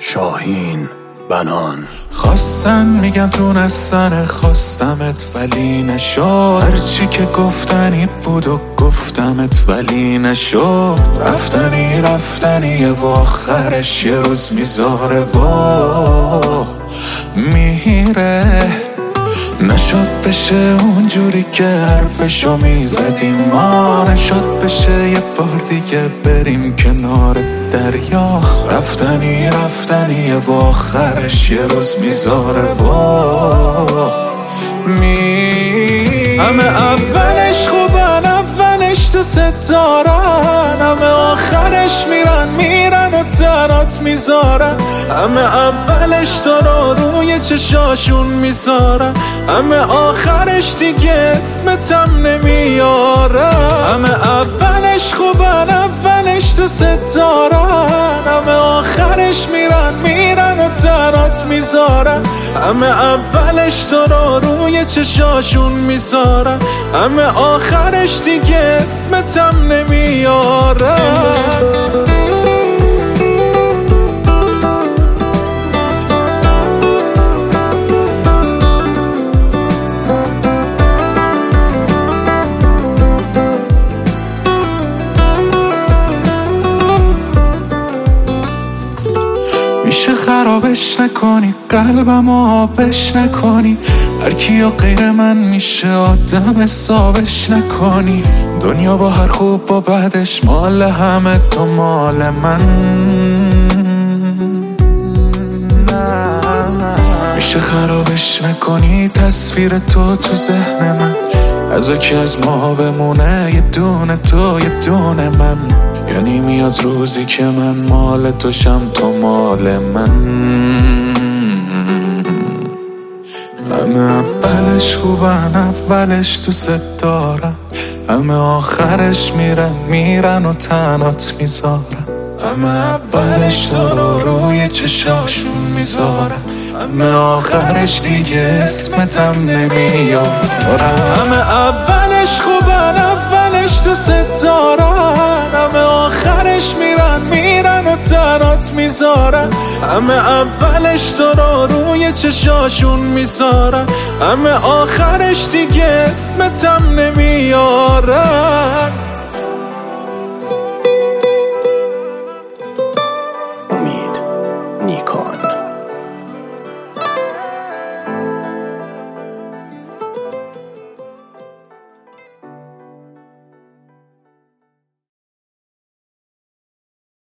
شاهین بنان. خواستن میگن تونستن خواستمت ولی نشد، هرچی که گفتنی بود و گفتمت ولی نشد. رفتنی و آخرش یه روز میذاره و میره. نشد بشه اونجوری که حرفشو میزدیم ما، نشد بشه یه بار دیگه بریم کنار دریا. رفتنی و آخرش یه روز میذاره و همه اولش خوبن، اولش دوست دارن، همه آخرش میرن و تنات میذارن. همه اولش تو رو روی چشاشون میذارن، همه آخرش دیگه اسمتم نمیارن. همه اولش خوبن، اولش دوست دارن، همه آخرش میرن و تنات میذارن. همه اولش تو رو روی چشاشون میذارن، همه آخرش دیگه اسمتم نمیارن. میشه خرابش نکنی، قلبم آبش نکنی، هر کیو غیر من میشه آدم حسابش نکنی. دنیا با هر خوب با بدش مال همه، تو مال من. میشه خرابش نکنی تصویر تو ذهن من، از یکی از ما بمونه یه دونه تو یه دونه من. یعنی میاد روزی که من مال تو شم تو مال من. همه اولش خوبن، اولش دوست دارن، همه آخرش میرن و تنات میذارن. همه اولش تو رو روی چشاشون میذارن، همه آخرش دیگه اسمتم نمیارن. همه اولش خوبن، اولش دوست دارن، همه آخرش میرن و تنات میذارن. همه اولش تو رو روی چشاشون میذارن، همه آخرش دیگه اسمتم نمیارن.